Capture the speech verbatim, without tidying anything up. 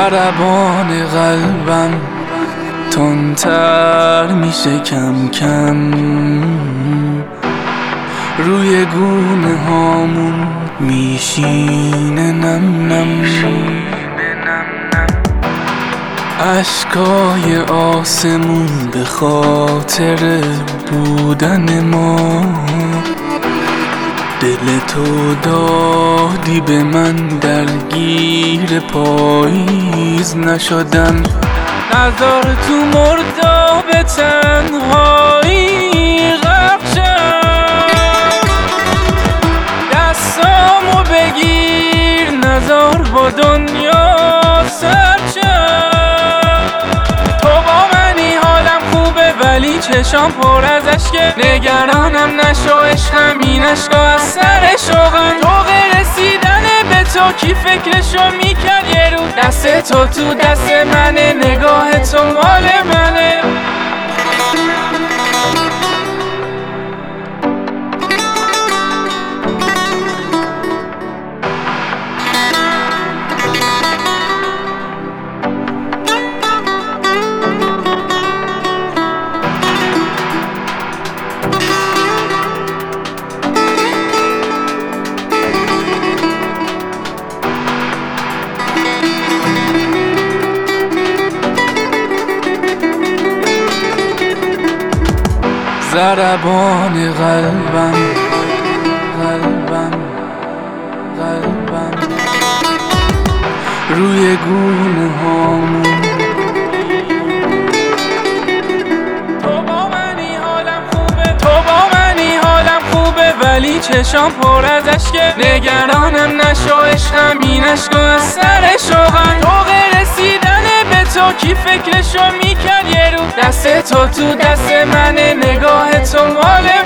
ضربان قلبم تندتر میشه کم کم، روی گونه هامون میشینه نم نم. اشکای آسمون به خاطر بودن ما، دل تو دادی به من درگیر پاییز نشدم. نذار تو مرداب تنهایی غرق شم، دستامو بگیر نذار با دنیا سر شم. تو با منی حالم خوبه ولی چشام پر از اشکه، نگرانم نشو عشقم این اشکا از سر شوقم. تو رسیدن به تو کی فکرشو میکرد یه رو، دست تو تو دست منه، نگاه تو مال منه. ضربان قلبم قلبم قلبم روی گونه هامون. تو با منی حالم خوبه، تو با منی حالم خوبه ولی چشام پر از اشکه، نگرانم نشو عشقم این اشکا از سر شوقم. تو رسیدن به تو کی فکرشو میکرد یه رو، دست تو تو دست منه، نگاه تو مال